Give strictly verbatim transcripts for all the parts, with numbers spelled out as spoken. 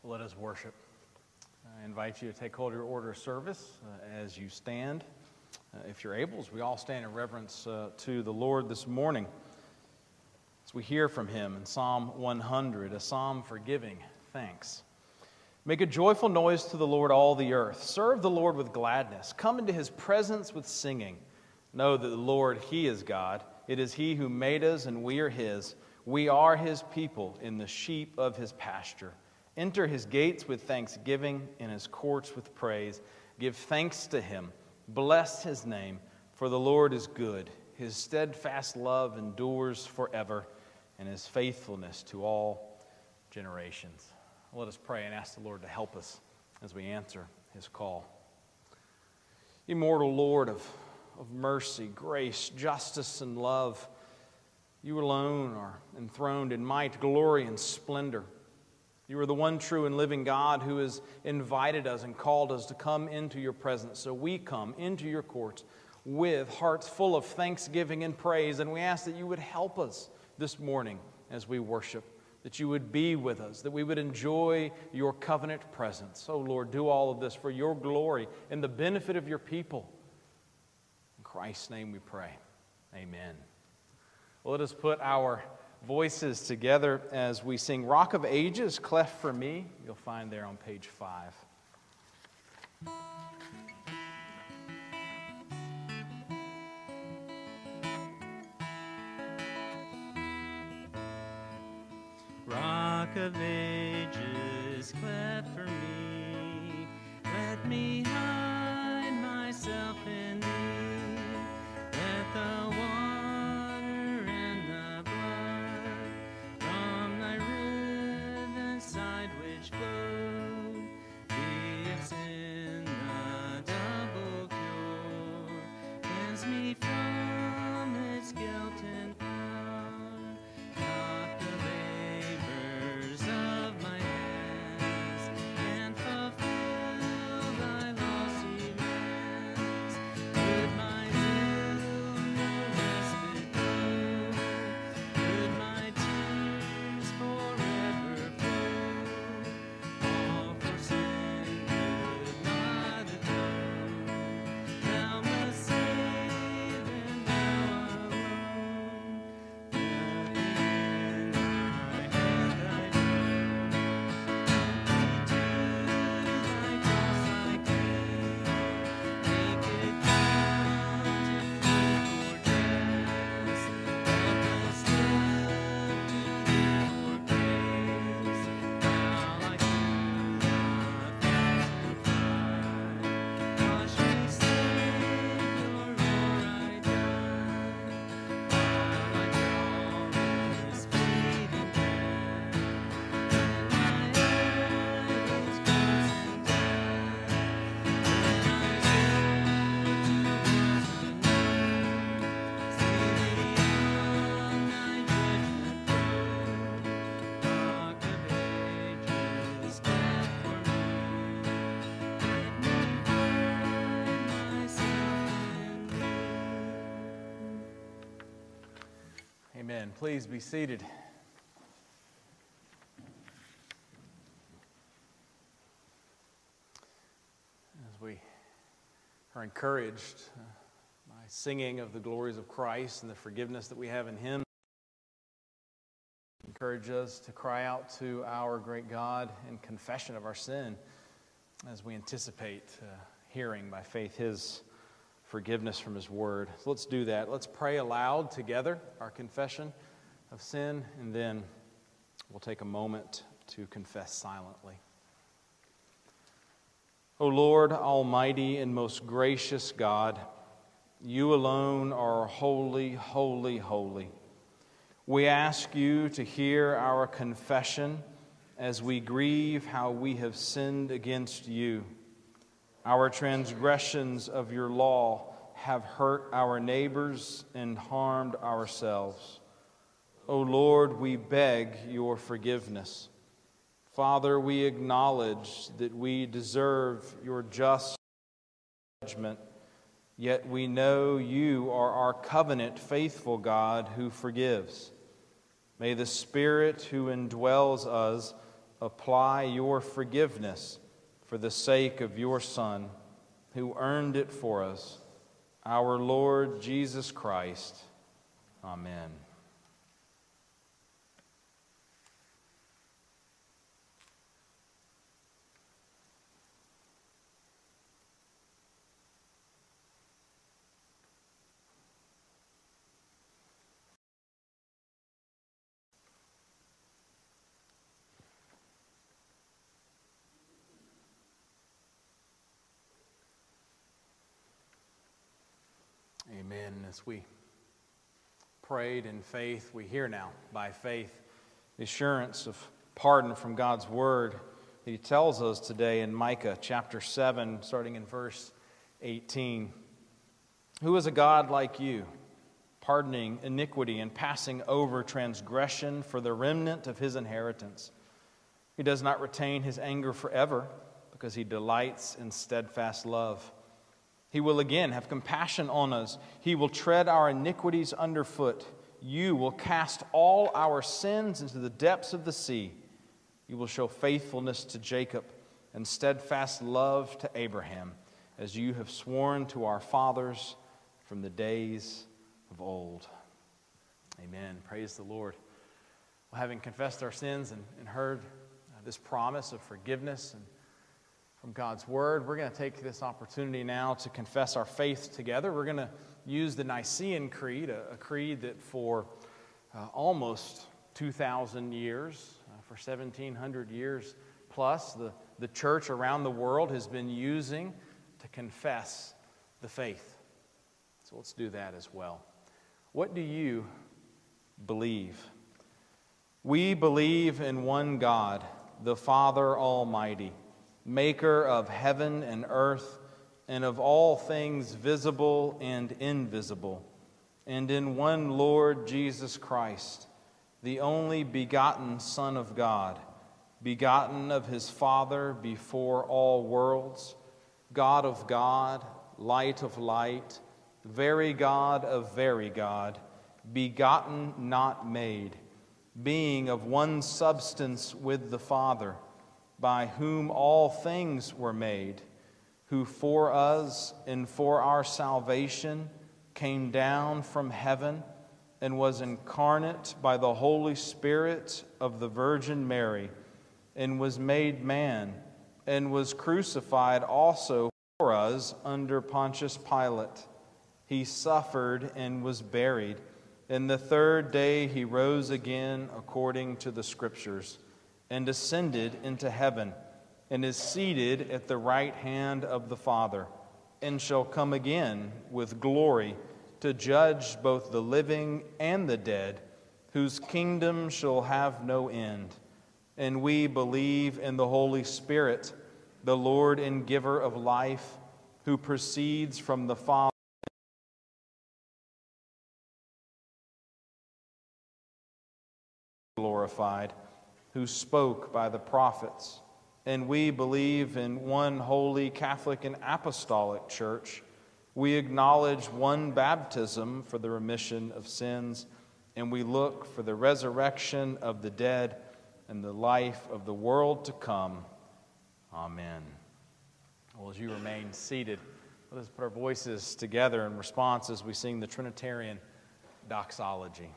Let us worship. I invite you to take hold of your order of service uh, as you stand. Uh, if you're able, as we all stand in reverence uh, to the Lord this morning, as we hear from him in Psalm one hundred, a psalm for giving thanks. Make a joyful noise to the Lord, all the earth. Serve the Lord with gladness. Come into his presence with singing. Know that the Lord, he is God. It is he who made us, and we are his. We are his people in the sheep of his pasture. Enter his gates with thanksgiving, in his courts with praise. Give thanks to him. Bless his name, for the Lord is good. His steadfast love endures forever, and his faithfulness to all generations. Let us pray and ask the Lord to help us as we answer his call. Immortal Lord of, of mercy, grace, justice, and love, you alone are enthroned in might, glory, and splendor. You are the one true and living God who has invited us and called us to come into your presence. So we come into your courts with hearts full of thanksgiving and praise, and we ask that you would help us this morning as we worship, that you would be with us, that we would enjoy your covenant presence. Oh Lord, do all of this for your glory and the benefit of your people. In Christ's name we pray. Amen. Well, let us put our voices together as we sing Rock of Ages, Cleft for Me. You'll find there on page five. Rock of Ages, cleft for me, let me hide myself in thee. Let the water and the blood from thy riven side which flowed be of sin the double cure. Cleanse me from its guilt and power. Not the labors of my hands can fulfill thy lossy demands. Could my zeal no respite know? Could my tears forever flow? All for sin could not atone. Thou must save, and thou alone. The end I had thy own. Empty to thy cross I came. Naked down to thee for dress. Helpless left to thee for grace. Now I could not pass and fly. Wash me, Savior, or I die. While I crawl in this fleeting breath, when my eyelids close in death, when I soar towards the noon, see thee on thy judgment throne. Rock of ages, cleft for me, let me hide myself in thee. Amen. Please be seated. As we are encouraged uh, by singing of the glories of Christ and the forgiveness that we have in him, encourage us to cry out to our great God in confession of our sin as we anticipate uh, hearing by faith his forgiveness from his word. So let's do that. Let's pray aloud together our confession of sin, and then we'll take a moment to confess silently. O Lord, almighty and most gracious God, you alone are holy, holy, holy. We ask you to hear our confession as we grieve how we have sinned against you. Our transgressions of your law have hurt our neighbors and harmed ourselves. O Lord, we beg your forgiveness. Father, we acknowledge that we deserve your just judgment, yet we know you are our covenant faithful God who forgives. May the Spirit who indwells us apply your forgiveness for the sake of your Son, who earned it for us, our Lord Jesus Christ. Amen. Amen. As we prayed in faith, we hear now by faith the assurance of pardon from God's word that He tells us today in Micah chapter seven, starting in verse eighteen. Who is a God like you, pardoning iniquity and passing over transgression for the remnant of His inheritance? He does not retain His anger forever, because He delights in steadfast love. He will again have compassion on us. He will tread our iniquities underfoot. You will cast all our sins into the depths of the sea. You will show faithfulness to Jacob and steadfast love to Abraham, as you have sworn to our fathers from the days of old. Amen. Praise the Lord. Well, having confessed our sins and, and heard uh, this promise of forgiveness and from God's Word, we're going to take this opportunity now to confess our faith together. We're going to use the Nicene Creed, a, a creed that for uh, almost two thousand years, uh, for seventeen hundred years plus, the, the church around the world has been using to confess the faith. So let's do that as well. What do you believe? We believe in one God, the Father Almighty, maker of heaven and earth, and of all things visible and invisible, and in one Lord Jesus Christ, the only begotten Son of God, begotten of His Father before all worlds, God of God, light of light, very God of very God, begotten, not made, being of one substance with the Father, by whom all things were made, who for us and for our salvation came down from heaven and was incarnate by the Holy Spirit of the Virgin Mary, and was made man, and was crucified also for us under Pontius Pilate. He suffered and was buried, and the third day He rose again according to the Scriptures, and ascended into heaven, and is seated at the right hand of the Father, and shall come again with glory to judge both the living and the dead, whose kingdom shall have no end. And we believe in the Holy Spirit, the Lord and giver of life, who proceeds from the Father, glorified, who spoke by the prophets. And we believe in one holy Catholic and Apostolic Church. We acknowledge one baptism for the remission of sins, and we look for the resurrection of the dead and the life of the world to come. Amen. Well, as you remain seated, let us put our voices together in response as we sing the Trinitarian doxology.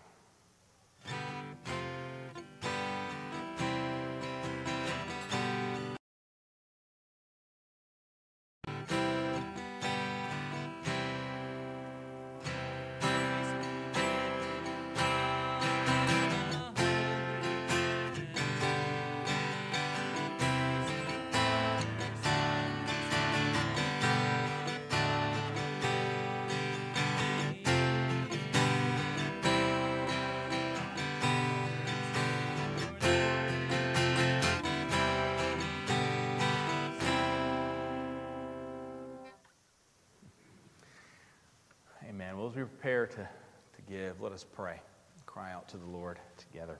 Amen. Well, as we prepare to, to give, let us pray. Cry out to the Lord together.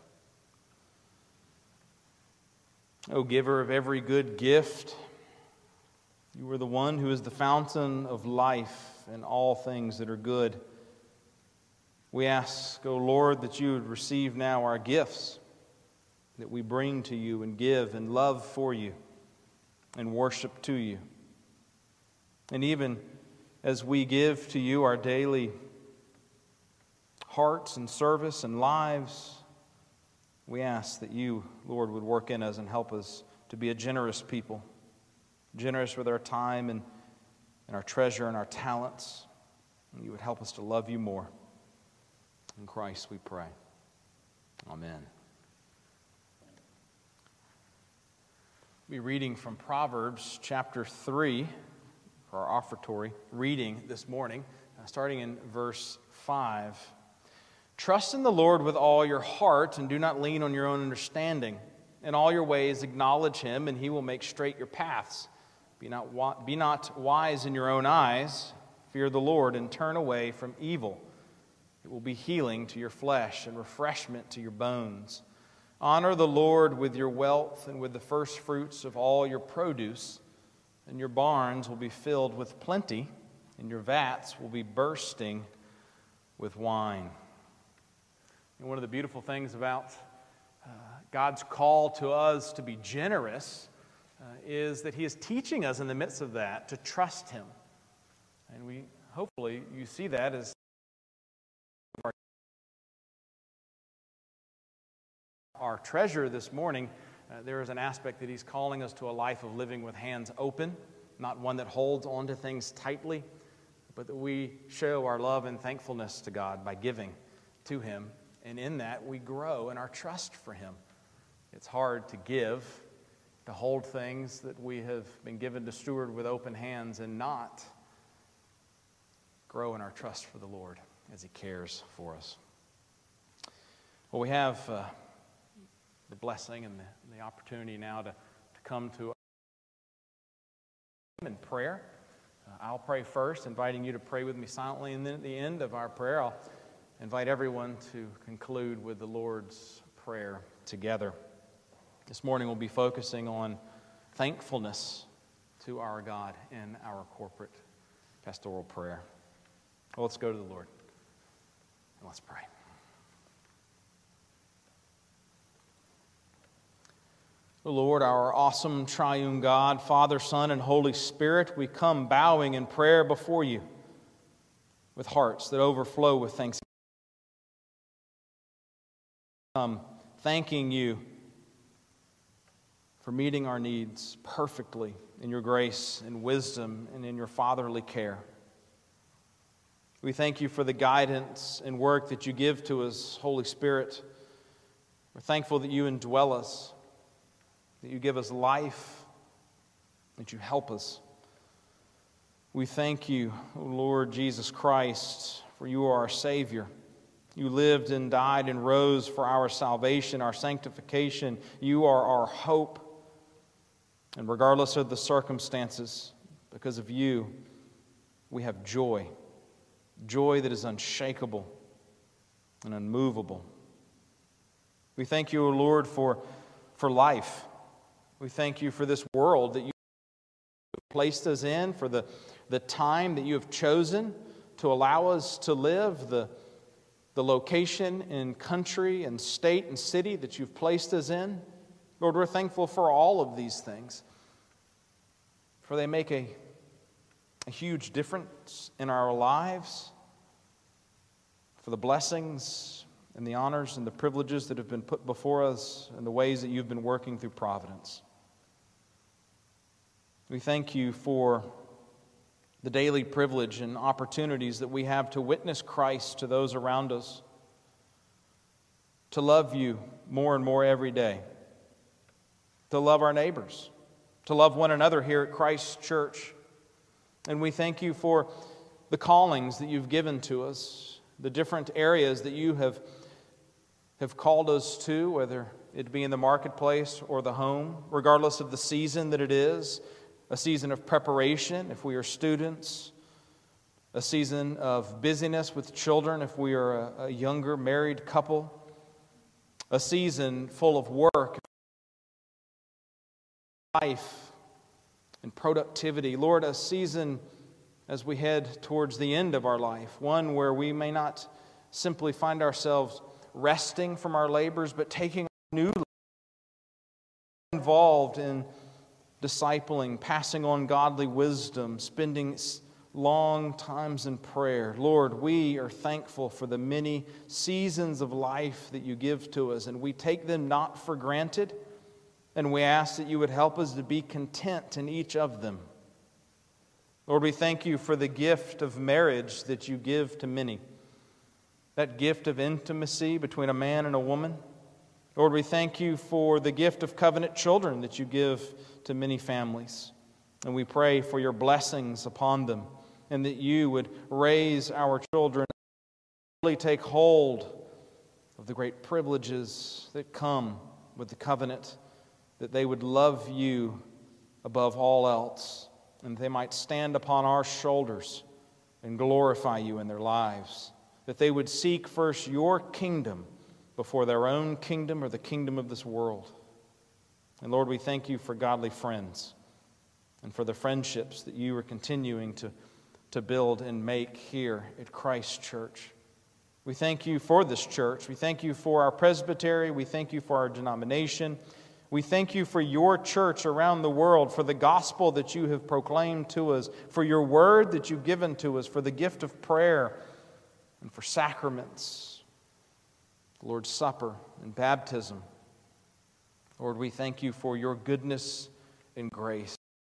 O giver of every good gift, you are the one who is the fountain of life and all things that are good. We ask, O Lord, that you would receive now our gifts, that we bring to you and give in love for you and worship to you. And even as we give to you our daily hearts and service and lives, we ask that you, Lord, would work in us and help us to be a generous people, generous with our time and, and our treasure and our talents. And you would help us to love you more. In Christ we pray. Amen. We'll be reading from Proverbs chapter three for our offertory reading this morning, uh, starting in verse five. Trust in the Lord with all your heart and do not lean on your own understanding. In all your ways acknowledge him, and he will make straight your paths. Be not, wa- be not wise in your own eyes. Fear the Lord and turn away from evil. It will be healing to your flesh and refreshment to your bones. Honor the Lord with your wealth and with the first fruits of all your produce, and your barns will be filled with plenty, and your vats will be bursting with wine. And one of the beautiful things about uh, God's call to us to be generous uh, is that he is teaching us in the midst of that to trust him. And we hopefully you see that as our, our treasure this morning. Uh, there is an aspect that he's calling us to a life of living with hands open, not one that holds onto things tightly, but that we show our love and thankfulness to God by giving to him. And in that, we grow in our trust for him. It's hard to give, to hold things that we have been given to steward with open hands and not grow in our trust for the Lord as he cares for us. Well, we have uh, the blessing and the, the opportunity now to, to come to him in prayer. Uh, I'll pray first, inviting you to pray with me silently, and then at the end of our prayer, I'll invite everyone to conclude with the Lord's Prayer together. This morning we'll be focusing on thankfulness to our God in our corporate pastoral prayer. Well, let's go to the Lord and let's pray. O Lord, our awesome triune God, Father, Son, and Holy Spirit, we come bowing in prayer before you with hearts that overflow with thanksgiving. Um, thanking you for meeting our needs perfectly in your grace and wisdom and in your fatherly care. We thank you for the guidance and work that you give to us, Holy Spirit. We're thankful that you indwell us, that you give us life, that you help us. We thank you, O Lord Jesus Christ, for you are our Savior. You lived and died and rose for our salvation, our sanctification. You are our hope. And regardless of the circumstances, because of you, we have joy. Joy that is unshakable and unmovable. We thank you, O Lord, for, for life. We thank you for this world that you placed us in, for the, the time that you have chosen to allow us to live, the the location and country and state and city that you've placed us in. Lord, we're thankful for all of these things, for they make a, a huge difference in our lives, for the blessings and the honors and the privileges that have been put before us and the ways that you've been working through providence. We thank you for the daily privilege and opportunities that we have to witness Christ to those around us, to love you more and more every day, to love our neighbors, to love one another here at Christ Church. And we thank you for the callings that you've given to us, the different areas that you have, have called us to, whether it be in the marketplace or the home, regardless of the season that it is. A season of preparation if we are students, a season of busyness with children if we are a, a younger married couple, a season full of work, life, and productivity. Lord, a season as we head towards the end of our life, one where we may not simply find ourselves resting from our labors, but taking new involved in discipling, passing on godly wisdom, spending long times in prayer. Lord, we are thankful for the many seasons of life that you give to us, and we take them not for granted, and we ask that you would help us to be content in each of them. Lord, we thank you for the gift of marriage that you give to many, that gift of intimacy between a man and a woman. Lord, we thank you for the gift of covenant children that you give to many families. And we pray for your blessings upon them, and that you would raise our children to really take hold of the great privileges that come with the covenant, that they would love you above all else, and they might stand upon our shoulders and glorify you in their lives, that they would seek first your kingdom before their own kingdom or the kingdom of this world. And Lord, we thank you for godly friends and for the friendships that you are continuing to, to build and make here at Christ Church. We thank you for this church. We thank you for our presbytery. We thank you for our denomination. We thank you for your church around the world, for the gospel that you have proclaimed to us, for your word that you've given to us, for the gift of prayer, and for sacraments, the Lord's Supper and baptism. Lord, we thank you for your goodness and grace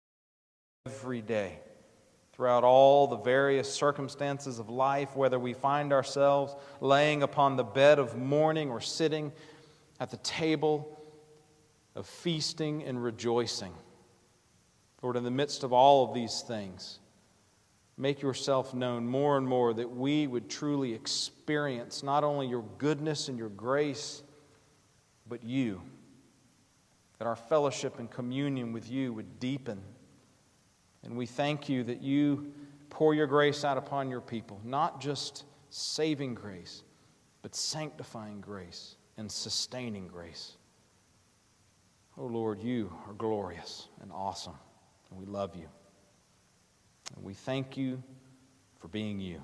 every day, throughout all the various circumstances of life, whether we find ourselves laying upon the bed of mourning or sitting at the table of feasting and rejoicing. Lord, in the midst of all of these things, make yourself known more and more, that we would truly experience not only your goodness and your grace, but you. That our fellowship and communion with you would deepen. And we thank you that you pour your grace out upon your people, not just saving grace, but sanctifying grace and sustaining grace. Oh Lord, you are glorious and awesome, and we love you. And we thank you for being you.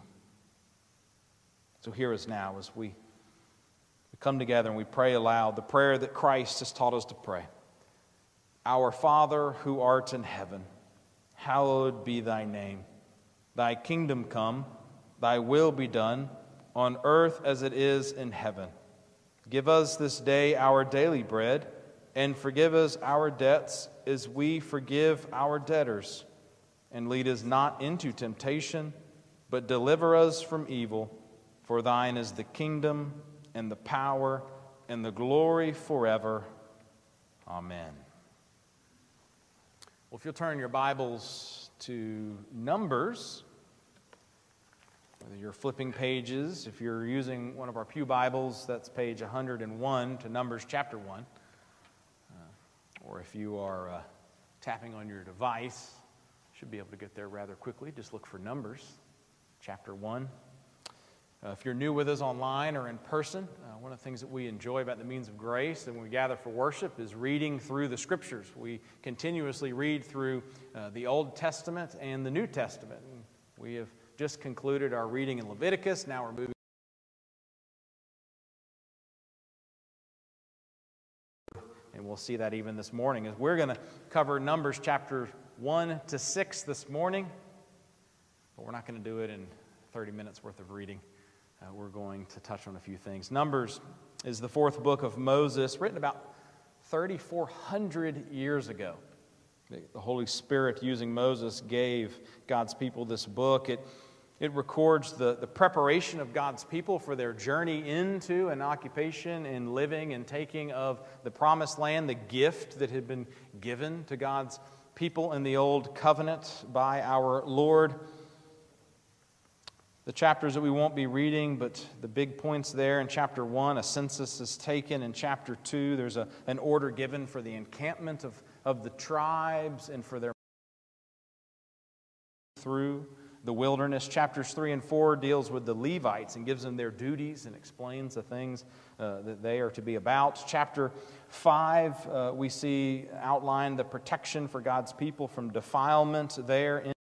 So hear us now as we come together and we pray aloud the prayer that Christ has taught us to pray. Our Father who art in heaven, hallowed be thy name. Thy kingdom come, thy will be done, on earth as it is in heaven. Give us this day our daily bread, and forgive us our debts as we forgive our debtors. And lead us not into temptation, but deliver us from evil. For thine is the kingdom, and the power, and the glory forever. Amen. Well, if you'll turn your Bibles to Numbers, whether you're flipping pages, if you're using one of our pew Bibles, that's page one hundred one to Numbers chapter one. Uh, or if you are uh, tapping on your device, should be able to get there rather quickly. Just look for Numbers chapter one. Uh, if you're new with us online or in person, uh, one of the things that we enjoy about the means of grace and when we gather for worship is reading through the Scriptures. We continuously read through uh, the Old Testament and the New Testament. And we have just concluded our reading in Leviticus. Now we're moving. And we'll see that even this morning, as we're going to cover Numbers chapter one to six this morning. But we're not going to do it in thirty minutes worth of reading. Uh, we're going to touch on a few things. Numbers is the fourth book of Moses, written about thirty-four hundred years ago. The Holy Spirit, using Moses, gave God's people this book. It, it records the, the preparation of God's people for their journey into an occupation and living and taking of the promised land, the gift that had been given to God's people in the Old Covenant by our Lord. The chapters that we won't be reading, but the big points there in chapter one, a census is taken. In chapter two, there's a, an order given for the encampment of, of the tribes and for their through the wilderness. Chapters three and four deals with the Levites and gives them their duties and explains the things uh, that they are to be about. Chapter five, uh, we see outlined the protection for God's people from defilement there. In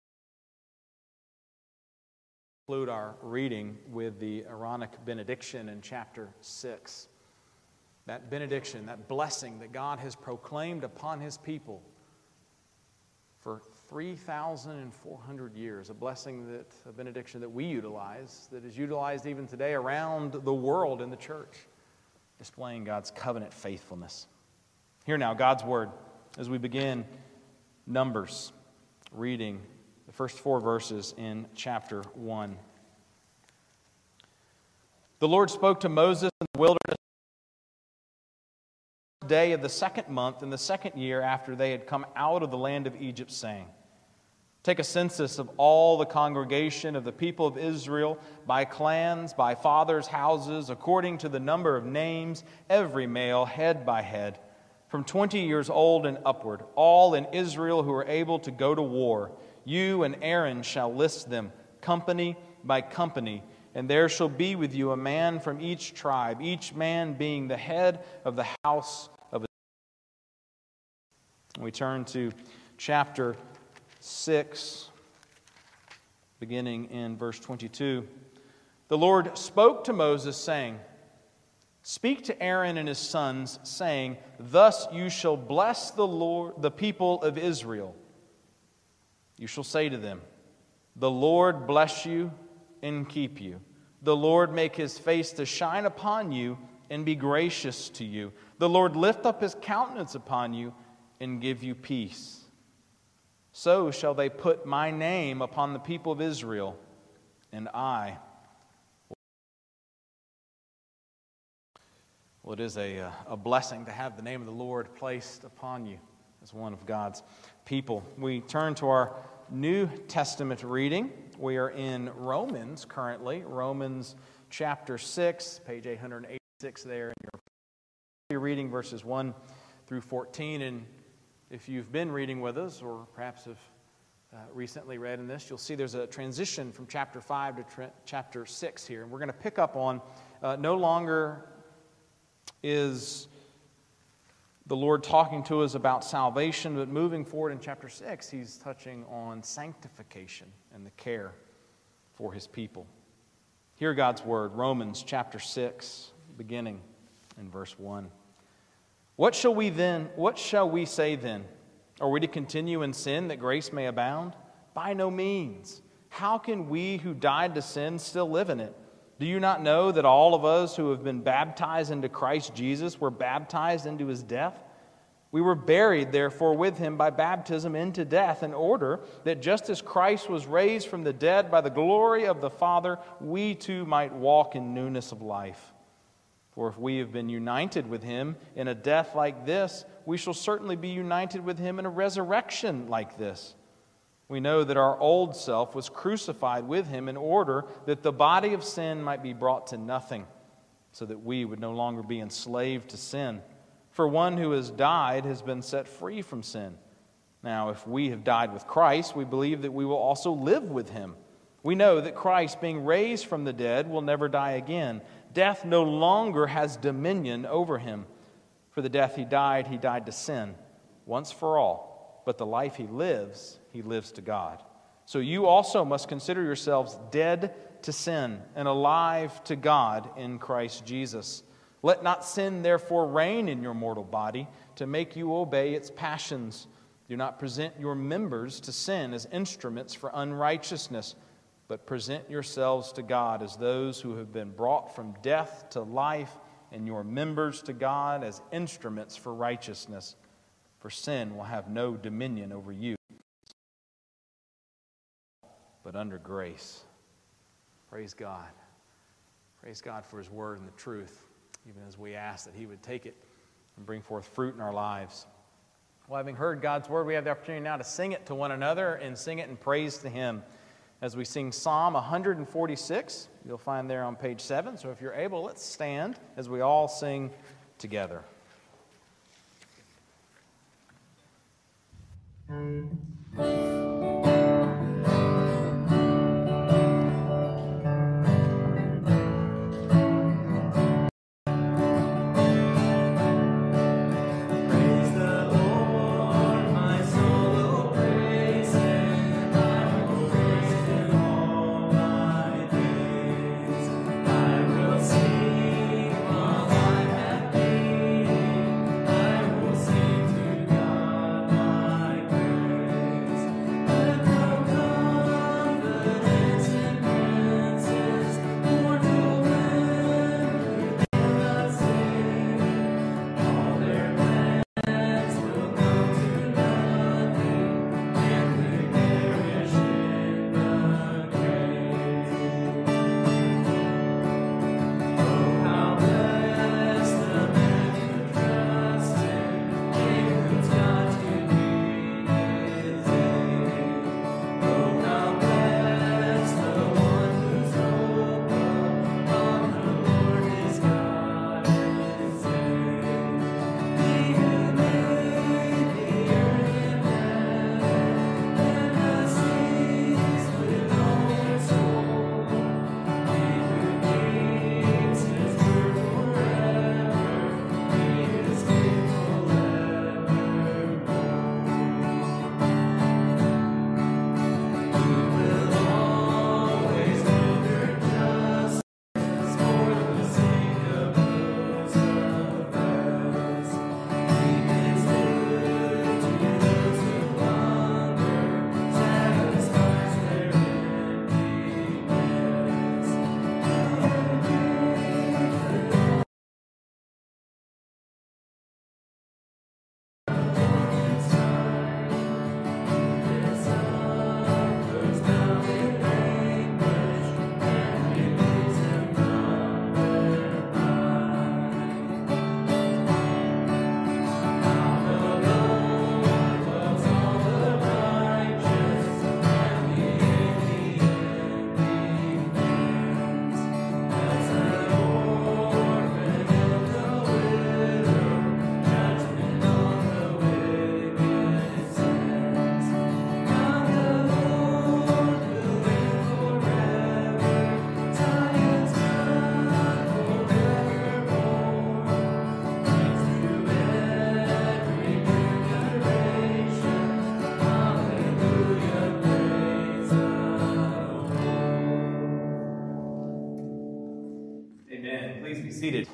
conclude our reading with the Aaronic benediction in chapter six. that benediction, that blessing that God has proclaimed upon His people for three thousand four hundred years, a blessing that, a benediction that we utilize, that is utilized even today around the world in the church, displaying God's covenant faithfulness. Hear now God's word as we begin Numbers, reading the first four verses in chapter one. The Lord spoke to Moses in the wilderness on the day of the second month in the second year after they had come out of the land of Egypt, saying, take a census of all the congregation of the people of Israel by clans, by fathers' houses, according to the number of names, every male, head by head, from twenty years old and upward, all in Israel who are able to go to war. You and Aaron shall list them, company by company, and there shall be with you a man from each tribe, each man being the head of the house of Israel. We turn to chapter six, beginning in verse twenty-two. The Lord spoke to Moses, saying, speak to Aaron and his sons, saying, thus you shall bless the Lord, the people of Israel. You shall say to them, the Lord bless you and keep you. The Lord make His face to shine upon you and be gracious to you. The Lord lift up His countenance upon you and give you peace. So shall they put my name upon the people of Israel, and I. Well, it is a, a blessing to have the name of the Lord placed upon you as one of God's people. We turn to our New Testament reading. We are in Romans currently, Romans chapter six, page eight hundred eighty-six there. In your reading verses one through fourteen. And if you've been reading with us, or perhaps have uh, recently read in this, you'll see there's a transition from chapter five to tra- chapter six here. And we're going to pick up on uh, no longer is the Lord talking to us about salvation, but moving forward in chapter six, He's touching on sanctification and the care for His people. Hear God's word, Romans chapter six, beginning in verse one. What shall we then, what shall we say then? Are we to continue in sin that grace may abound? By no means. How can we who died to sin still live in it? Do you not know that all of us who have been baptized into Christ Jesus were baptized into His death? We were buried, therefore, with Him by baptism into death, in order that just as Christ was raised from the dead by the glory of the Father, we too might walk in newness of life. For if we have been united with Him in a death like this, we shall certainly be united with Him in a resurrection like this. We know that our old self was crucified with Him in order that the body of sin might be brought to nothing, so that we would no longer be enslaved to sin. For one who has died has been set free from sin. Now, if we have died with Christ, we believe that we will also live with Him. We know that Christ, being raised from the dead, will never die again. Death no longer has dominion over Him. For the death He died, He died to sin, once for all. But the life He lives, He lives to God. So you also must consider yourselves dead to sin and alive to God in Christ Jesus. Let not sin therefore reign in your mortal body to make you obey its passions. Do not present your members to sin as instruments for unrighteousness, but present yourselves to God as those who have been brought from death to life, and your members to God as instruments for righteousness. For sin will have no dominion over you, but under grace. Praise God. Praise God for His word and the truth, even as we ask that He would take it and bring forth fruit in our lives. Well, having heard God's word, we have the opportunity now to sing it to one another and sing it in praise to Him. As we sing Psalm one forty-six, you'll find there on page seven. So if you're able, let's stand as we all sing together. I will sing while I have been. Please be seated.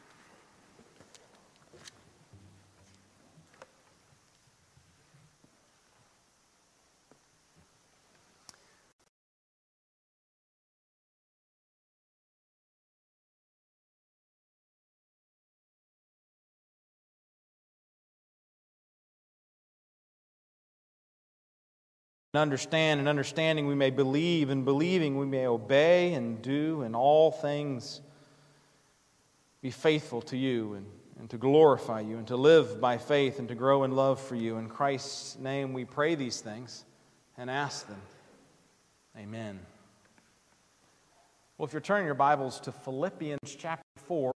Understand, and understanding we may believe, and believing we may obey and do, and all things be faithful to you, and, and to glorify you, and to live by faith, and to grow in love for you. In Christ's name we pray these things and ask them. Amen. Well, if you're turning your Bibles to Philippians chapter four,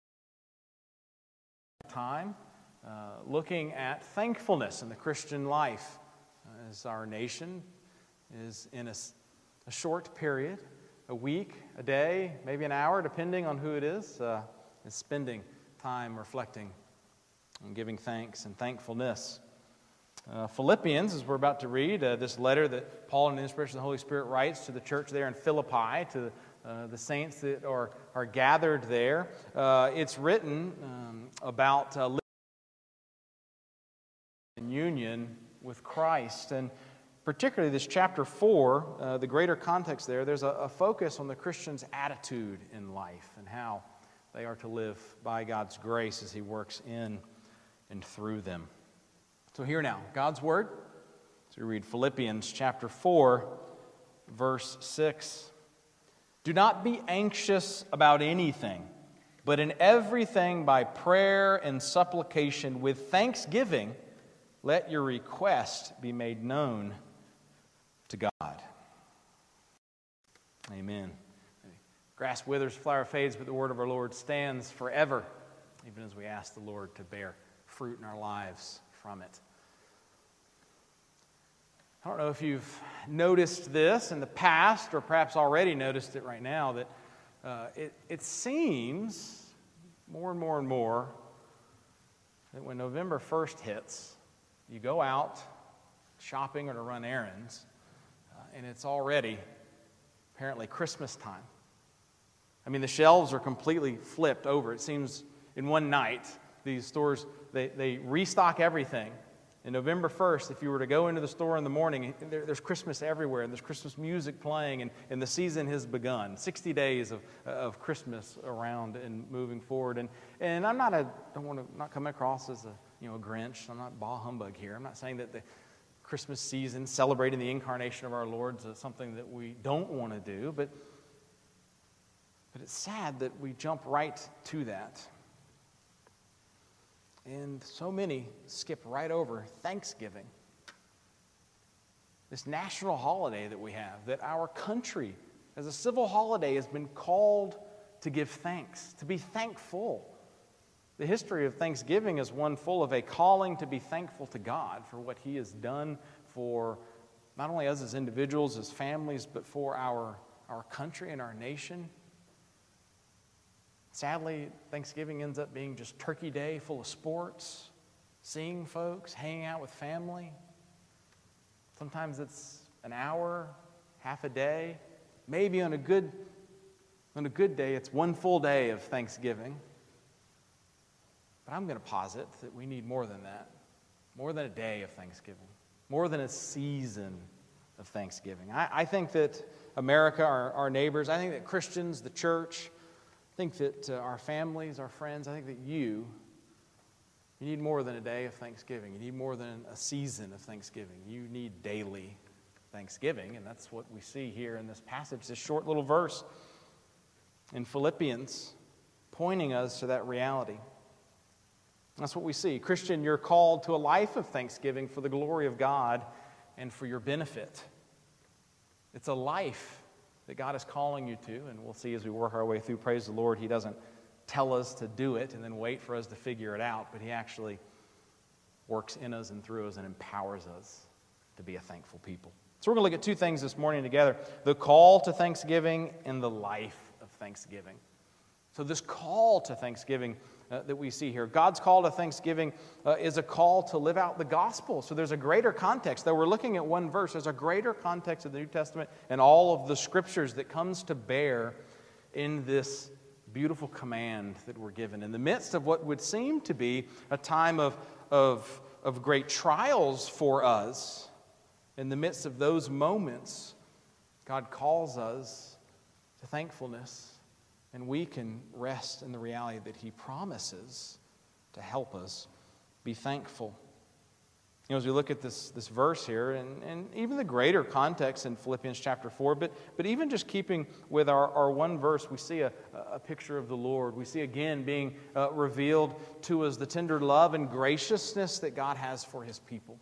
time uh, looking at thankfulness in the Christian life. As our nation is in a, a short period, a week, a day, maybe an hour, depending on who it is, uh, is spending time reflecting and giving thanks and thankfulness. Uh, Philippians, as we're about to read, uh, this letter that Paul, in the inspiration of the Holy Spirit, writes to the church there in Philippi, to uh, the saints that are, are gathered there. Uh, it's written um, about uh, living in union with Christ, and particularly this chapter four, uh, the greater context there, there's a, a focus on the Christian's attitude in life and how they are to live by God's grace as He works in and through them. So here now, God's Word. So we read Philippians chapter four, verse six. Do not be anxious about anything, but in everything by prayer and supplication with thanksgiving, let your request be made known to God. Amen. Grass withers, flower fades, but the word of our Lord stands forever, even as we ask the Lord to bear fruit in our lives from it. I don't know if you've noticed this in the past, or perhaps already noticed it right now, that uh, it, it seems more and more and more that when November first hits, you go out shopping or to run errands, uh, and it's already apparently Christmas time. I mean, the shelves are completely flipped over. It seems in one night, these stores, they, they restock everything. And November first, if you were to go into the store in the morning, there, there's Christmas everywhere, and there's Christmas music playing, and, and the season has begun. sixty days of, of Christmas around and moving forward. And, and I'm not a, don't want to not come across as a, you know, a Grinch. I'm not bah humbug here. I'm not saying that the Christmas season, celebrating the incarnation of our Lord, is something that we don't want to do, but, but it's sad that we jump right to that. And so many skip right over Thanksgiving, this national holiday that we have, that our country, as a civil holiday, has been called to give thanks, to be thankful. The history of Thanksgiving is one full of a calling to be thankful to God for what He has done for not only us as individuals, as families, but for our, our country and our nation. Sadly, Thanksgiving ends up being just Turkey Day full of sports, seeing folks, hanging out with family. Sometimes it's an hour, half a day. Maybe on a good, on a good day, it's one full day of Thanksgiving. But I'm going to posit that we need more than that, more than a day of Thanksgiving, more than a season of Thanksgiving. I, I think that America, our, our neighbors, I think that Christians, the church, I think that uh, our families, our friends, I think that you, you need more than a day of Thanksgiving. You need more than a season of Thanksgiving. You need daily Thanksgiving, and that's what we see here in this passage, this short little verse in Philippians, pointing us to that reality. That's what we see. Christian, you're called to a life of thanksgiving for the glory of God and for your benefit. It's a life that God is calling you to, and we'll see as we work our way through. Praise the Lord, He doesn't tell us to do it and then wait for us to figure it out, but He actually works in us and through us and empowers us to be a thankful people. So we're going to look at two things this morning together: the call to thanksgiving and the life of thanksgiving. So this call to thanksgiving uh, that we see here, God's call to thanksgiving uh, is a call to live out the gospel. So there's a greater context. Though we're looking at one verse, there's a greater context of the New Testament and all of the scriptures that comes to bear in this beautiful command that we're given. In the midst of what would seem to be a time of, of, of great trials for us, in the midst of those moments, God calls us to thankfulness, and we can rest in the reality that He promises to help us be thankful. You know, as we look at this, this verse here, and, and even the greater context in Philippians chapter four, but, but even just keeping with our, our one verse, we see a, a picture of the Lord. We see again being uh, revealed to us the tender love and graciousness that God has for His people.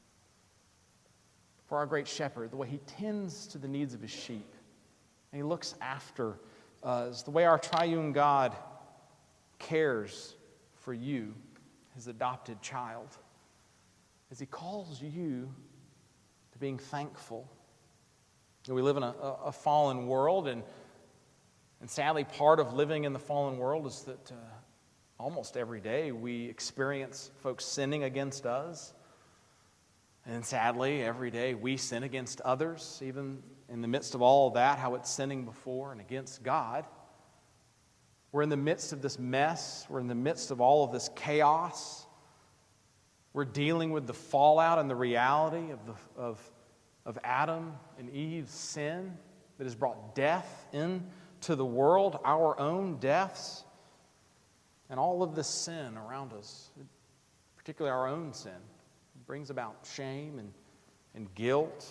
For our great shepherd, the way He tends to the needs of His sheep, and He looks after us, the way our triune God cares for you, His adopted child, as He calls you to being thankful. We live in a, a fallen world, and, and sadly, part of living in the fallen world is that uh, almost every day we experience folks sinning against us. And sadly, every day we sin against others, even in the midst of all of that, how it's sinning before and against God. We're in the midst of this mess. We're in the midst of all of this chaos. We're dealing with the fallout and the reality of, the, of, of Adam and Eve's sin that has brought death into the world, our own deaths, and all of this sin around us, particularly our own sin. It brings about shame and, and guilt.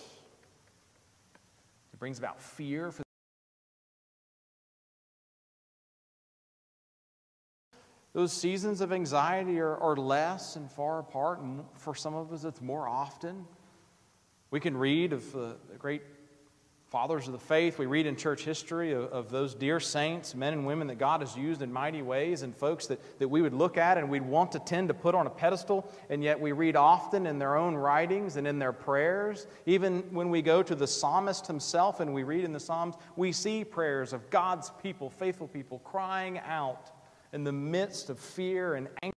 It brings about fear for those seasons of anxiety are, are less and far apart, and for some of us it's more often. We can read of uh, the great fathers of the faith. We read in church history of, of those dear saints, men and women that God has used in mighty ways, and folks that, that we would look at and we'd want to tend to put on a pedestal, and yet we read often in their own writings and in their prayers. Even when we go to the psalmist himself and we read in the Psalms, we see prayers of God's people, faithful people, crying out in the midst of fear and anger,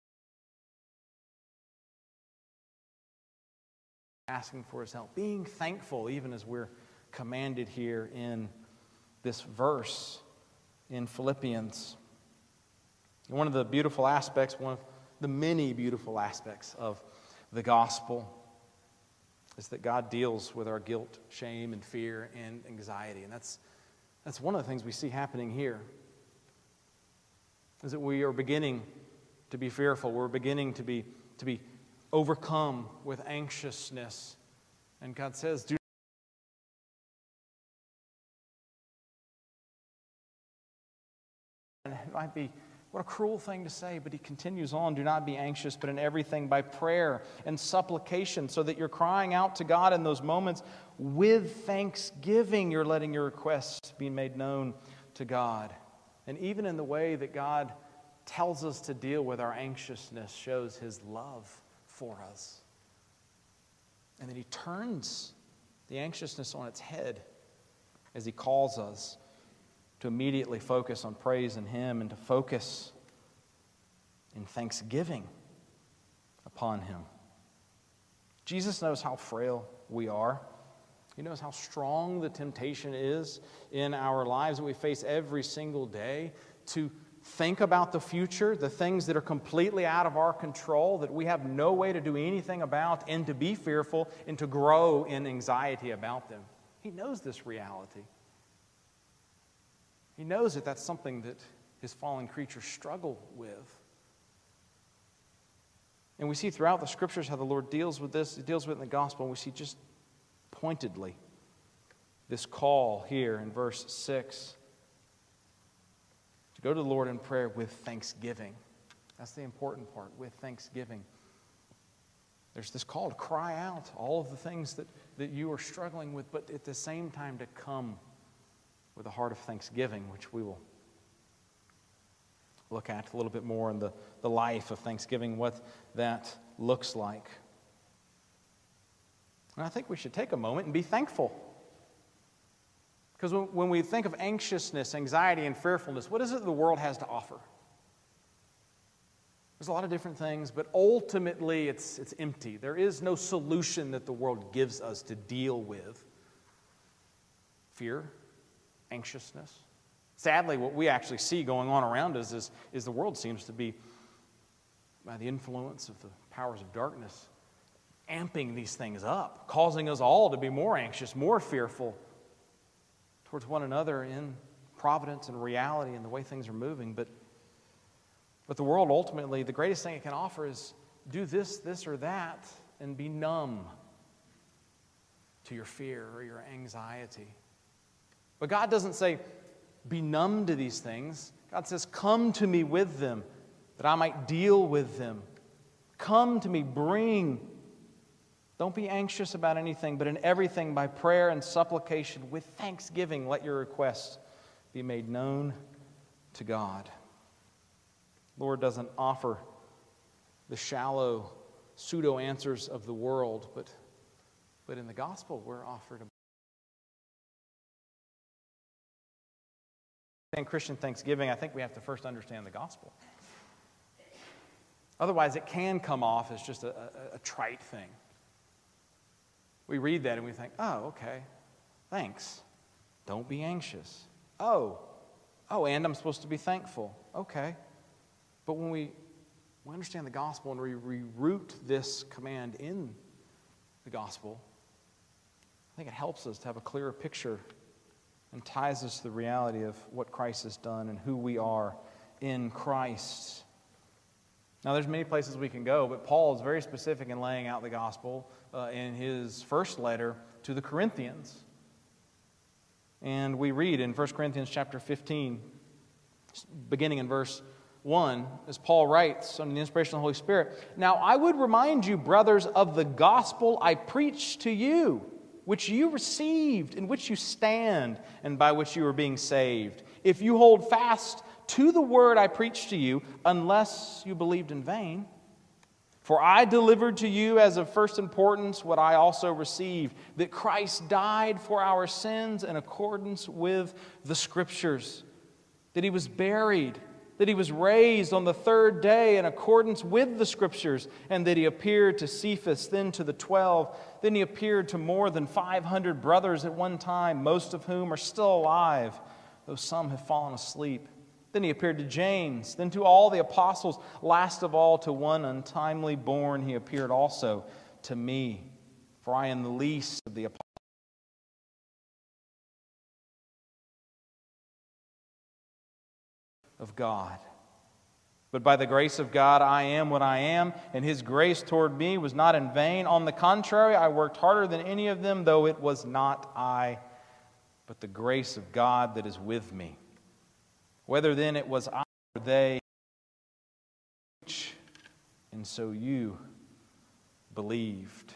asking for His help, being thankful even as we're commanded here in this verse in Philippians. And one of the beautiful aspects, one of the many beautiful aspects of the gospel is that God deals with our guilt, shame, and fear and anxiety. And that's, that's one of the things we see happening here. Is that we are beginning to be fearful. We're beginning to be, to be overcome with anxiousness. And God says, do it might be, what a cruel thing to say, but He continues on, do not be anxious, but in everything by prayer and supplication, so that you're crying out to God in those moments with thanksgiving, you're letting your requests be made known to God. And even in the way that God tells us to deal with our anxiousness shows His love for us. And then He turns the anxiousness on its head as He calls us to immediately focus on praise in Him and to focus in thanksgiving upon Him. Jesus knows how frail we are. He knows how strong the temptation is in our lives that we face every single day to think about the future, the things that are completely out of our control, that we have no way to do anything about, and to be fearful and to grow in anxiety about them. He knows this reality. He knows that that's something that His fallen creatures struggle with. And we see throughout the Scriptures how the Lord deals with this. He deals with it in the gospel, and we see just pointedly this call here in verse six to go to the Lord in prayer with thanksgiving. That's the important part, with thanksgiving. There's this call to cry out all of the things that, that you are struggling with, but at the same time to come with a heart of thanksgiving, which we will look at a little bit more in the, the life of thanksgiving, what that looks like. And I think we should take a moment and be thankful. Because when, when we think of anxiousness, anxiety, and fearfulness, what is it the world has to offer? There's a lot of different things, but ultimately it's, it's empty. There is no solution that the world gives us to deal with fear, anxiousness, Sadly, what we actually see going on around us is, is the world seems to be, by the influence of the powers of darkness, amping these things up, causing us all to be more anxious, more fearful towards one another in providence and reality and the way things are moving. But, but the world ultimately, the greatest thing it can offer is do this, this, or that, and be numb to your fear or your anxiety. But God doesn't say, be numb to these things. God says, come to me with them, that I might deal with them. Come to me, bring. Don't be anxious about anything, but in everything by prayer and supplication with thanksgiving, let your requests be made known to God. The Lord doesn't offer the shallow pseudo answers of the world, but, but in the gospel we're offered a in Christian thanksgiving. I think we have to first understand the gospel. Otherwise, it can come off as just a, a, a trite thing. We read that and we think, oh, okay, thanks. Don't be anxious. Oh, oh, and I'm supposed to be thankful. Okay. But when we, we understand the gospel and we reroot this command in the gospel, I think it helps us to have a clearer picture and ties us to the reality of what Christ has done and who we are in Christ. Now, there's many places we can go, but Paul is very specific in laying out the gospel uh, in his first letter to the Corinthians. And we read in First Corinthians chapter fifteen, beginning in verse one, as Paul writes under the inspiration of the Holy Spirit, "Now I would remind you, brothers, of the gospel I preached to you, which you received, in which you stand, and by which you are being saved, if you hold fast to the word I preached to you, unless you believed in vain. For I delivered to you as of first importance what I also received, that Christ died for our sins in accordance with the Scriptures, that He was buried, that He was raised on the third day in accordance with the Scriptures, and that He appeared to Cephas, then to the twelve. Then He appeared to more than five hundred brothers at one time, most of whom are still alive, though some have fallen asleep. Then He appeared to James, then to all the apostles. Last of all, to one untimely born, He appeared also to me, for I am the least of the apostles of God. But by the grace of God, I am what I am, and His grace toward me was not in vain. On the contrary, I worked harder than any of them, though it was not I, but the grace of God that is with me. Whether then it was I or they, and so you believed."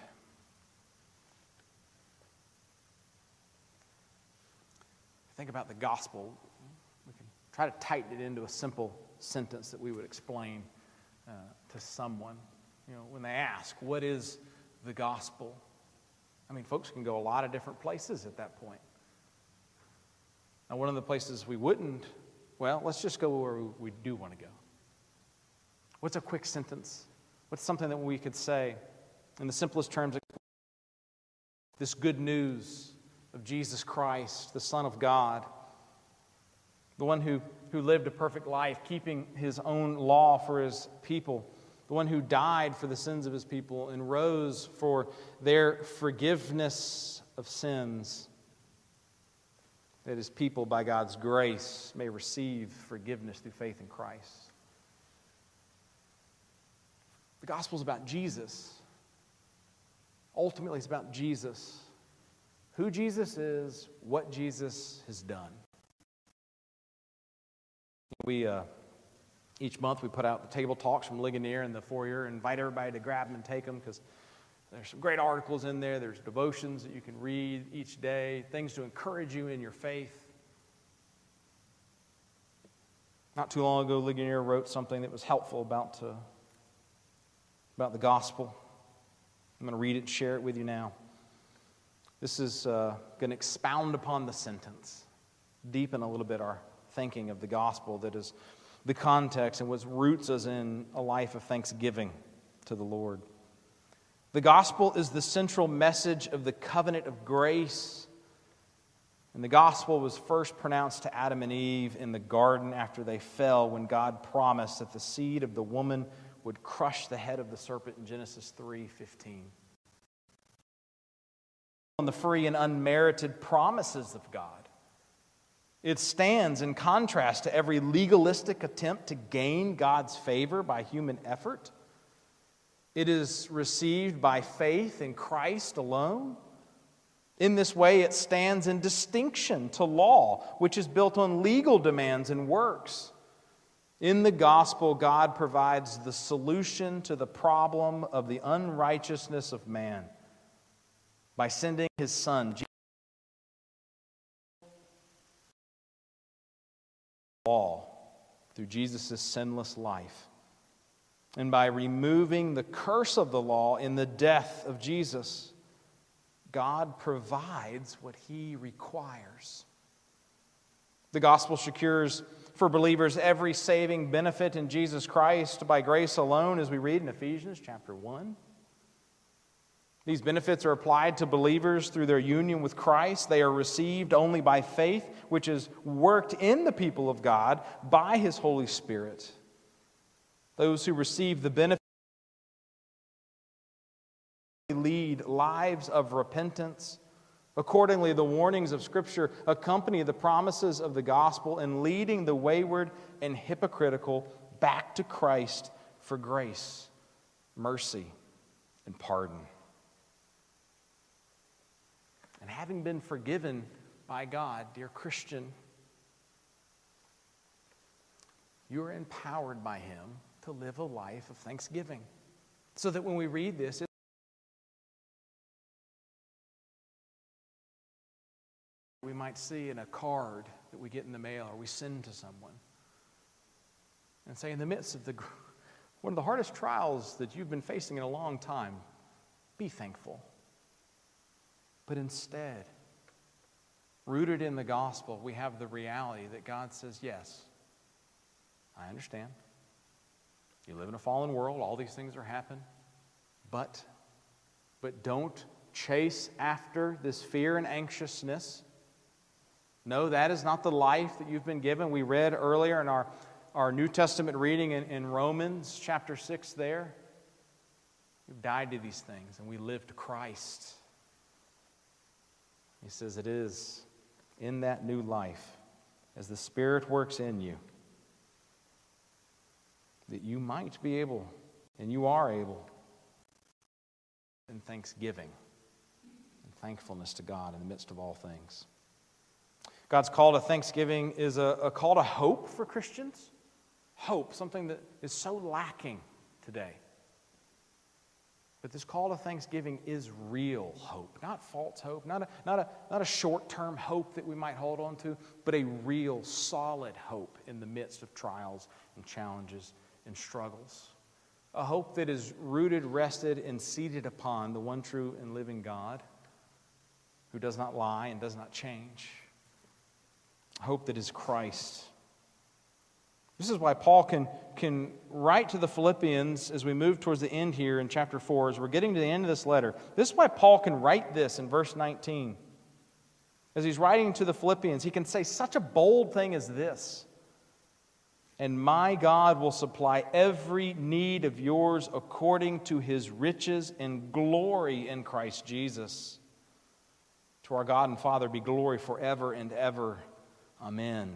Think about the gospel. We can try to tighten it into a simple sentence that we would explain uh, to someone. You know, when they ask, what is the gospel? I mean, folks can go a lot of different places at that point. Now, one of the places we wouldn't, well, let's just go where we do want to go. What's a quick sentence? What's something that we could say in the simplest terms? This good news of Jesus Christ, the Son of God, the one who, who lived a perfect life, keeping His own law for His people, the one who died for the sins of His people and rose for their forgiveness of sins, that His people, by God's grace, may receive forgiveness through faith in Christ. The gospel is about Jesus. Ultimately, it's about Jesus. Who Jesus is, what Jesus has done. We, uh, each month, we put out the table talks from Ligonier in the foyer and invite everybody to grab them and take them, because there's some great articles in there. There's devotions that you can read each day, things to encourage you in your faith. Not too long ago, Ligonier wrote something that was helpful about, uh, about the gospel. I'm going to read it and share it with you now. This is uh, going to expound upon the sentence, deepen a little bit our thinking of the gospel, that is the context and what roots us in a life of thanksgiving to the Lord. "The gospel is the central message of the covenant of grace And the gospel was first pronounced to Adam and Eve in the garden after they fell, when God promised that the seed of the woman would crush the head of the serpent in Genesis three fifteen. On the free and unmerited promises of God. It stands in contrast to every legalistic attempt to gain God's favor by human effort. It is received by faith in Christ alone. In this way, it stands in distinction to law, which is built on legal demands and works. In the gospel, God provides the solution to the problem of the unrighteousness of man by sending His Son, Jesus, law through Jesus' sinless life, and by removing the curse of the law in the death of Jesus. God provides what He requires. The gospel secures for believers every saving benefit in Jesus Christ by grace alone, as we read in Ephesians chapter one. These benefits are applied to believers through their union with Christ. They are received only by faith, which is worked in the people of God by His Holy Spirit. Those who receive the benefit lead lives of repentance. Accordingly, the warnings of Scripture accompany the promises of the gospel in leading the wayward and hypocritical back to Christ for grace, mercy, and pardon. And having been forgiven by God, dear Christian, you are empowered by Him to live a life of thanksgiving. So that when we read this, we might see in a card that we get in the mail or we send to someone and say, in the midst of the one of the hardest trials that you've been facing in a long time, be thankful. But instead, rooted in the gospel, we have the reality that God says, yes, I understand. You live in a fallen world, all these things are happening, but, but don't chase after this fear and anxiousness. No, that is not the life that you've been given. We read earlier in our, our New Testament reading in, in Romans chapter six there. We've died to these things and we live to Christ. He says it is in that new life, as the Spirit works in you, that you might be able, and you are able, in thanksgiving and thankfulness to God in the midst of all things. God's call to thanksgiving is a, a call to hope for Christians. Hope, something that is so lacking today. But this call to thanksgiving is real hope, not false hope, not a, not a, not a short-term hope that we might hold on to, but a real, solid hope in the midst of trials and challenges and struggles. A hope that is rooted, rested, and seated upon the one true and living God who does not lie and does not change. Hope that is Christ. This is why Paul can, can write to the Philippians as we move towards the end here in chapter four, as we're getting to the end of this letter. This is why Paul can write this in verse nineteen. As he's writing to the Philippians, he can say such a bold thing as this: "And my God will supply every need of yours according to His riches and glory in Christ Jesus. To our God and Father be glory forever and ever. Amen."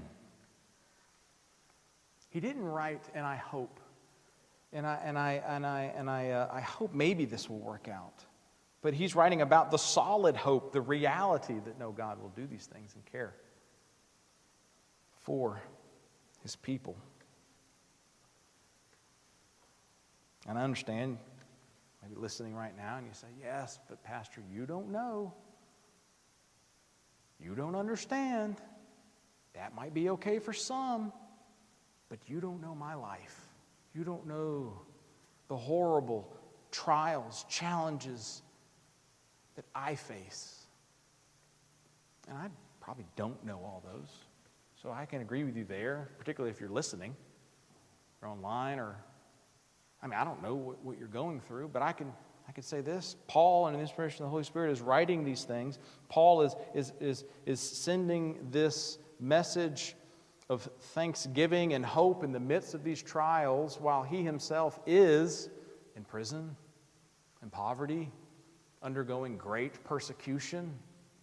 He didn't write, "and I hope," and I and I and I and I uh, I hope maybe this will work out. But he's writing about the solid hope, the reality that no, God will do these things and care for His people. And I understand, maybe listening right now, and you say, "Yes, but Pastor, you don't know. You don't understand. That might be okay for some, but you don't know my life. You don't know the horrible trials, challenges that I face." And I probably don't know all those. So I can agree with you there, particularly if you're listening or online, or, I mean, I don't know what, what you're going through, but I can, I I could say this. Paul, and the inspiration of the Holy Spirit, is writing these things. Paul is, is, is, is sending this message of thanksgiving and hope in the midst of these trials while he himself is in prison, in poverty, undergoing great persecution.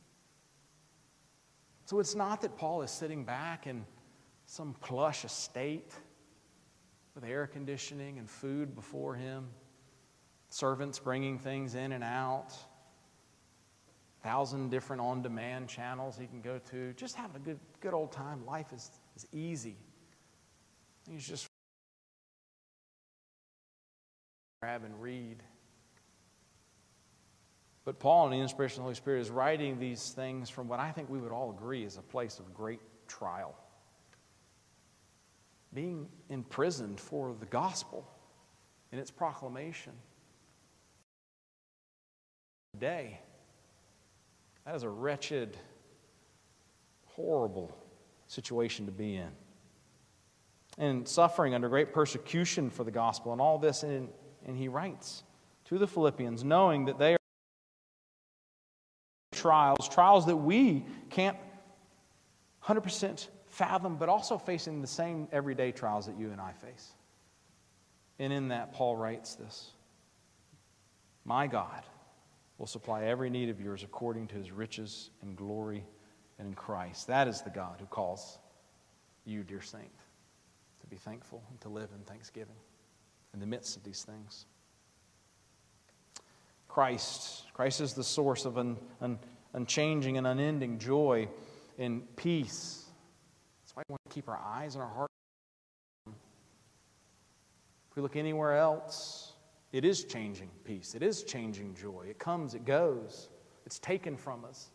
So it's not that Paul is sitting back in some plush estate with air conditioning and food before him, servants bringing things in and out, thousand different on-demand channels he can go to, just having a good, good old time. Life is, is easy. He's just grab and read. But Paul, in the inspiration of the Holy Spirit, is writing these things from what I think we would all agree is a place of great trial. Being imprisoned for the gospel and its proclamation. Today, that is a wretched, horrible situation to be in. And suffering under great persecution for the gospel and all this. And, and he writes to the Philippians, knowing that they are trials, trials that we can't one hundred percent fathom, but also facing the same everyday trials that you and I face. And in that, Paul writes this: my God will supply every need of yours according to his riches and glory and in Christ. That is the God who calls you, dear saint, to be thankful and to live in thanksgiving in the midst of these things. Christ. Christ is the source of an, an unchanging and unending joy and peace. That's why we want to keep our eyes and our heart. If we look anywhere else, it is changing peace. It is changing joy. It comes, it goes. It's taken from us.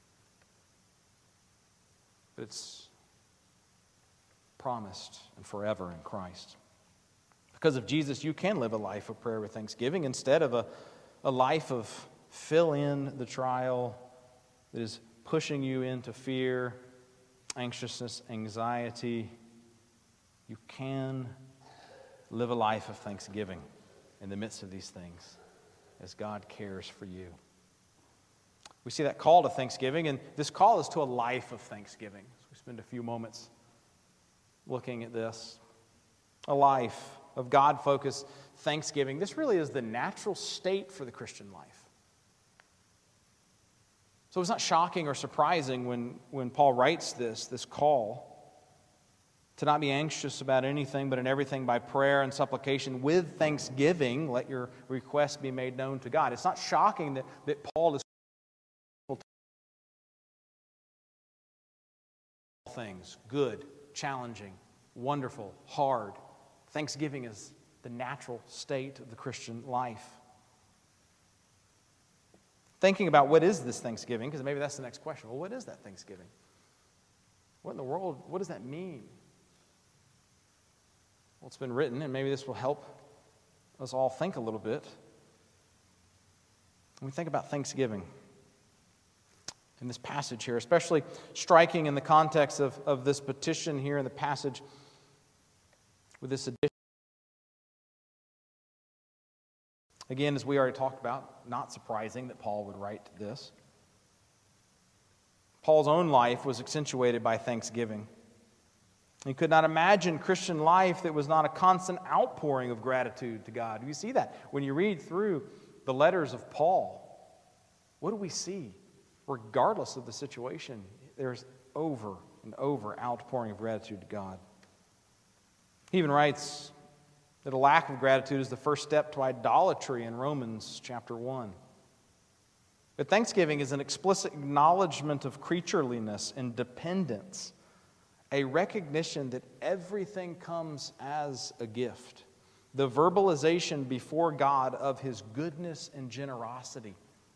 But it's promised and forever in Christ. Because of Jesus, you can live a life of prayer with thanksgiving instead of a A life of fill in the trial that is pushing you into fear, anxiousness, anxiety. You can live a life of thanksgiving in the midst of these things as God cares for you. We see that call to thanksgiving, and this call is to a life of thanksgiving. So we spend a few moments looking at this. A life of God-focused thanksgiving. This really is the natural state for the Christian life. So it's not shocking or surprising when, when Paul writes this, this call to not be anxious about anything, but in everything by prayer and supplication with thanksgiving, let your requests be made known to God. It's not shocking that, that Paul is things, good, challenging, wonderful, hard. Thanksgiving is the natural state of the Christian life. Thinking about what is this Thanksgiving, because maybe that's the next question. Well, what is that Thanksgiving? What in the world, what does that mean? Well, it's been written, and maybe this will help us all think a little bit. When we think about Thanksgiving in this passage here, especially striking in the context of, of this petition here in the passage with this addition. Again, as we already talked about, not surprising that Paul would write this. Paul's own life was accentuated by thanksgiving. He could not imagine Christian life that was not a constant outpouring of gratitude to God. You see that when you read through the letters of Paul. What do we see? Regardless of the situation, there's over and over outpouring of gratitude to God. He even writes that a lack of gratitude is the first step to idolatry in Romans chapter one. But thanksgiving is an explicit acknowledgement of creatureliness and dependence, a recognition that everything comes as a gift, the verbalization before God of His goodness and generosity.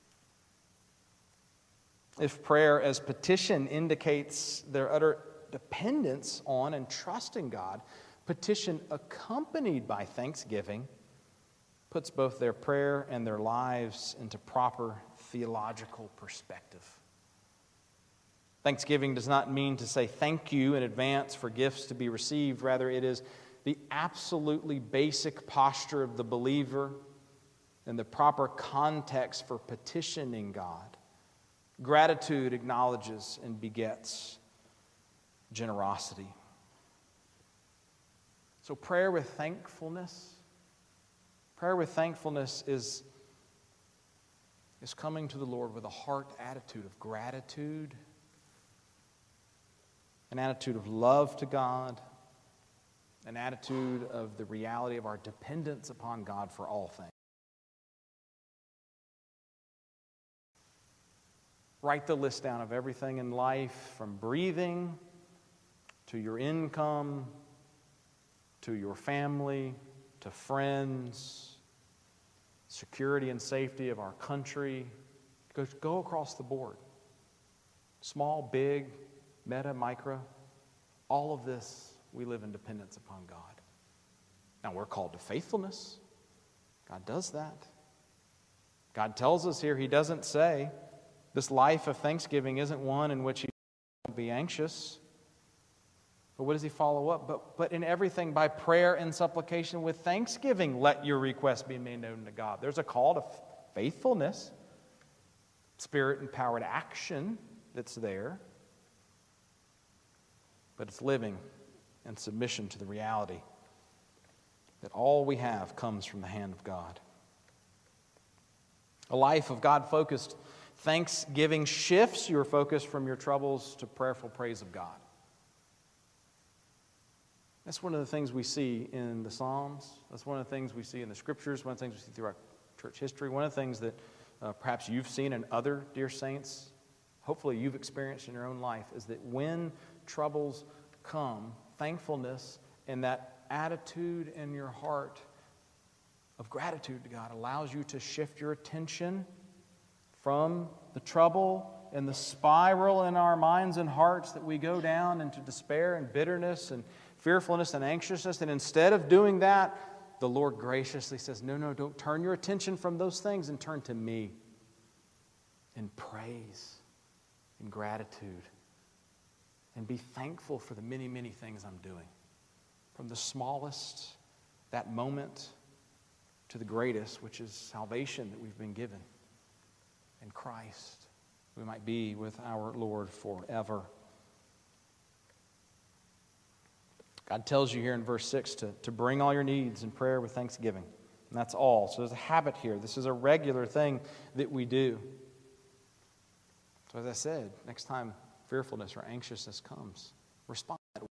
If prayer as petition indicates their utter dependence on and trust in God, petition accompanied by thanksgiving puts both their prayer and their lives into proper theological perspective. Thanksgiving does not mean to say thank you in advance for gifts to be received. Rather, it is the absolutely basic posture of the believer and the proper context for petitioning God. Gratitude acknowledges and begets generosity. So prayer with thankfulness, prayer with thankfulness is, is coming to the Lord with a heart attitude of gratitude, an attitude of love to God, an attitude of the reality of our dependence upon God for all things. Write the list down of everything in life, from breathing to your income, to your family, to friends, security and safety of our country. Go, go across the board. Small, big, meta, micro, all of this, we live in dependence upon God. Now, we're called to faithfulness. God does that. God tells us here, He doesn't say, this life of thanksgiving isn't one in which you won't be anxious. But what does He follow up? But, but in everything, by prayer and supplication with thanksgiving, let your requests be made known to God. There's a call to faithfulness, Spirit-empowered action that's there. But it's living in submission to the reality that all we have comes from the hand of God. A life of God-focused thanksgiving shifts your focus from your troubles to prayerful praise of God. That's one of the things we see in the Psalms. That's one of the things we see in the Scriptures, one of the things we see throughout church history, one of the things that uh, perhaps you've seen in other dear saints, hopefully you've experienced in your own life, is that when troubles come, thankfulness and that attitude in your heart of gratitude to God allows you to shift your attention from the trouble and the spiral in our minds and hearts that we go down into despair and bitterness and fearfulness and anxiousness. And instead of doing that, the Lord graciously says, no, no, don't turn your attention from those things and turn to me in praise, in gratitude, and be thankful for the many, many things I'm doing. From the smallest, that moment, to the greatest, which is salvation that we've been given in Christ. We might be with our Lord forever. God tells you here in verse six to, to bring all your needs in prayer with thanksgiving. And that's all. So there's a habit here. This is a regular thing that we do. So as I said, next time fearfulness or anxiousness comes, respond to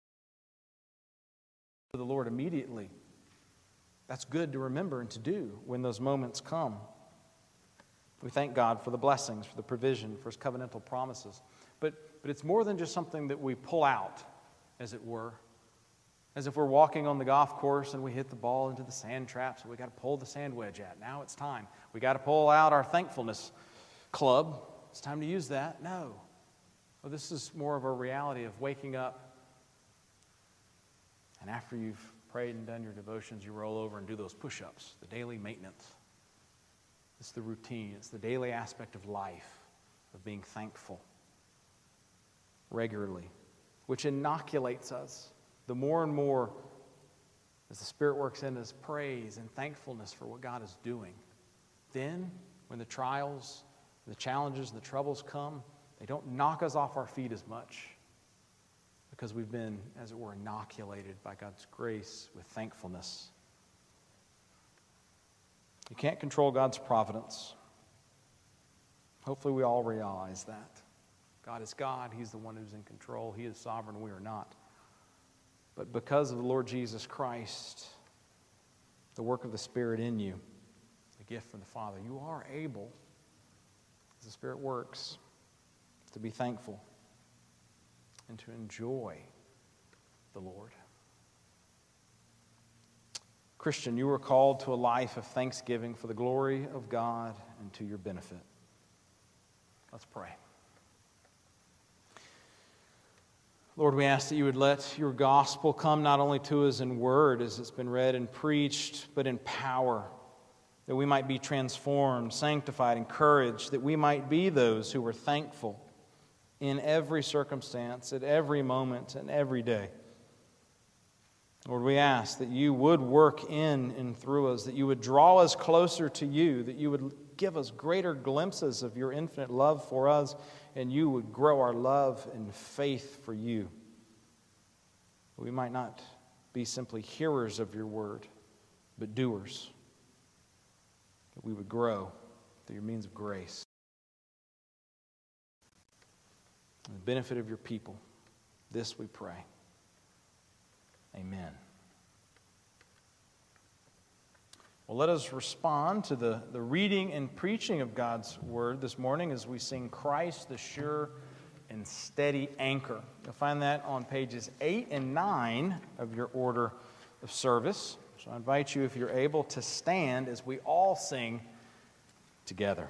the Lord immediately. That's good to remember and to do when those moments come. We thank God for the blessings, for the provision, for His covenantal promises. But, but it's more than just something that we pull out, as it were. As if we're walking on the golf course and we hit the ball into the sand traps and we got to pull the sand wedge out. Now it's time. We got to pull out our thankfulness club. It's time to use that. No. Well, this is more of a reality of waking up, and after you've prayed and done your devotions, you roll over and do those push-ups, the daily maintenance. It's the routine. It's the daily aspect of life, of being thankful regularly, which inoculates us the more and more as the Spirit works in us, praise and thankfulness for what God is doing. Then, when the trials, the challenges, and the troubles come, they don't knock us off our feet as much because we've been, as it were, inoculated by God's grace with thankfulness. You can't control God's providence. Hopefully we all realize that. God is God. He's the one who's in control. He is sovereign. We are not. But because of the Lord Jesus Christ, the work of the Spirit in you, the gift from the Father, you are able, as the Spirit works, to be thankful and to enjoy the Lord. Christian, you are called to a life of thanksgiving for the glory of God and to your benefit. Let's pray. Lord, we ask that you would let your gospel come not only to us in word as it's been read and preached, but in power, that we might be transformed, sanctified, encouraged, that we might be those who are thankful in every circumstance, at every moment, and every day. Lord, we ask that you would work in and through us, that you would draw us closer to you, that you would give us greater glimpses of your infinite love for us, and you would grow our love and faith for you. We might not be simply hearers of your word, but doers. That we would grow through your means of grace. For the benefit of your people, this we pray. Amen. Well, let us respond to the, the reading and preaching of God's word this morning as we sing Christ, the sure and steady anchor. You'll find that on pages eight and nine of your order of service. So I invite you, if you're able, to stand as we all sing together.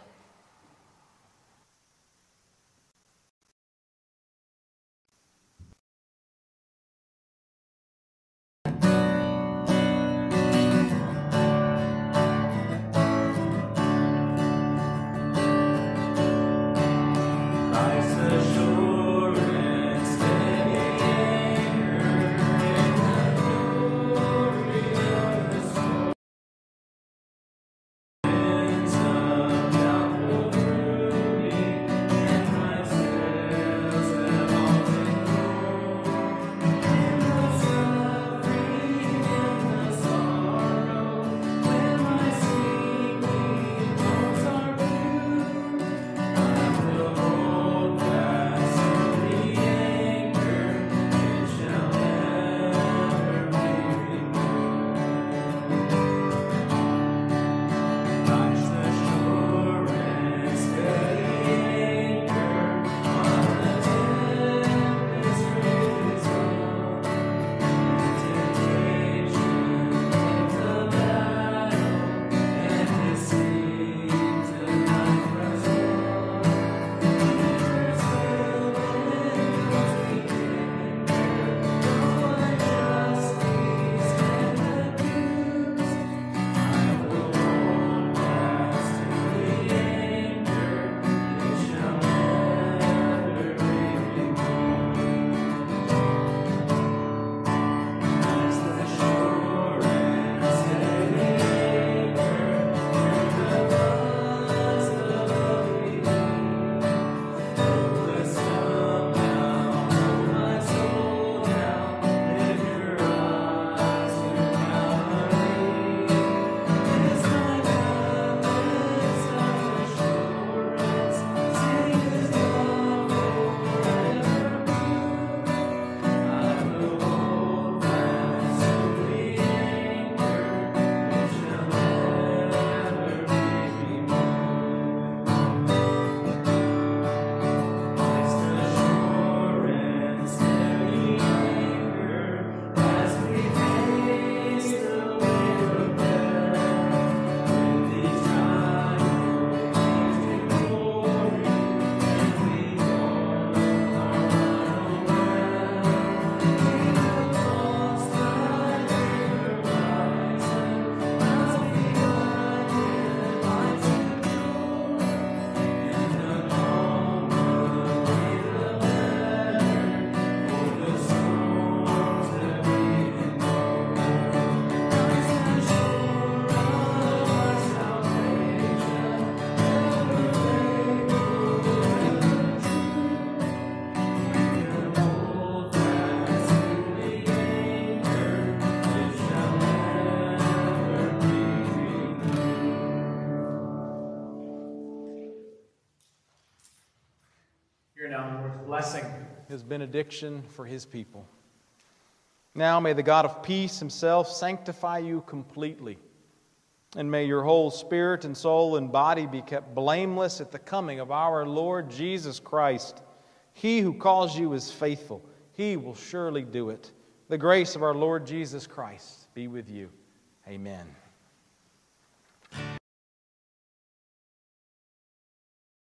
Blessing, his benediction for his people. Now may the God of peace himself sanctify you completely, and may your whole spirit and soul and body be kept blameless at the coming of our Lord Jesus Christ. He who calls you is faithful. He will surely do it. The grace of our Lord Jesus Christ be with you. Amen.